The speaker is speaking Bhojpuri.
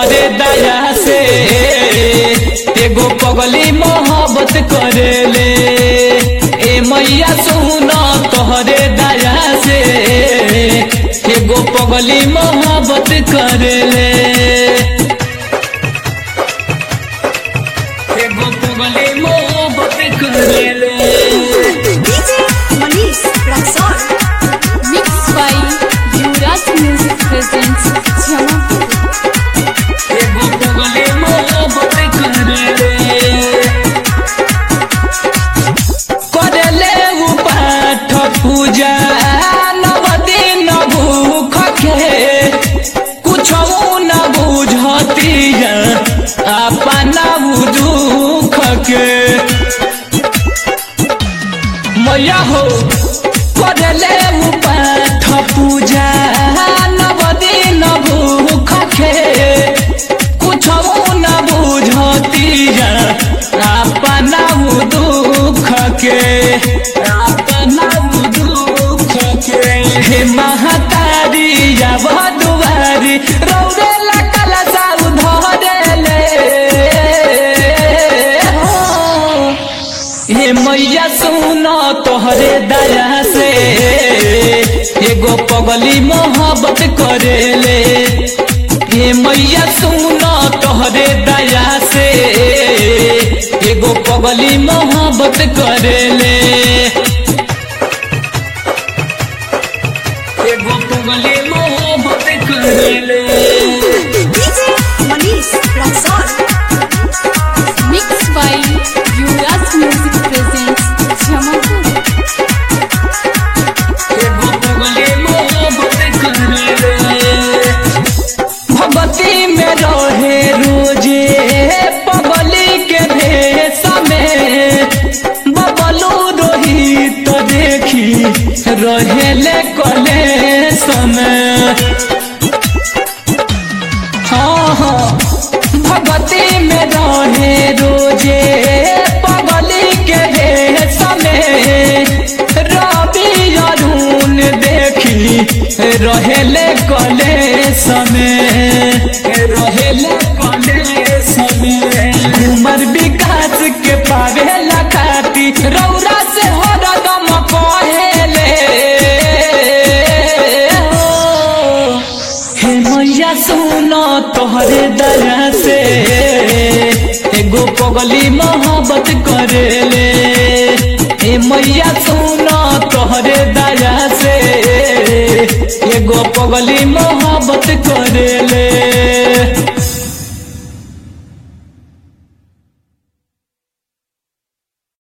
तोहरे दया से एगो पगली मोहब्बत करेले। ए मैया सुनो तोहरे दया से एगो पगली मोहब्बत करेले। एगो पगली मोहब्बत करेले। DJ Manish Raksol. Mixed by Yuvraj Music presents Jamapur. एगो पगली मोहब्बत करेले। करेले उ पाठ पूजा नव दिन भूख के कुछो न बुझतिया अपना दुख के। मैया हो करेले उ पाठ पूजा नव दिन भूख के कुछो न बुझतिया अपना दुख के। अपना दुख के हे महतारी अब दुआरी रौरे लकल साउ धरेले। हे मैया सुनो तोहरे दया से एगो पगली मोहब्बत करेले। हे मैया सुनो तोहरे दया से एगो पगली मोहब्बत करेले। एगो पगली मोहब्बत करेले। DJ Manish Raksol. Mixed by Yuvraj Music presents Jamapur. एगो पगली मोहब्बत करेले। भगवती में रहे रोजे पगली के भेष में बबलू रोहित देखी रहेले कलेश में। हाँ हाँ भगवती में रहे रोजे पगली के भेष में रवि अरुण देखी रहेले कलेश में। रहेले कलेश में उमर विकास के पावेला खाती रौरा से हरदम कहेले। हे मैया सुनो तोहरे दया से एगो पगली मोहब्बत करेले। हे मैया सुनो तोहरे दया से एगो पगली मोहब्बत करेले।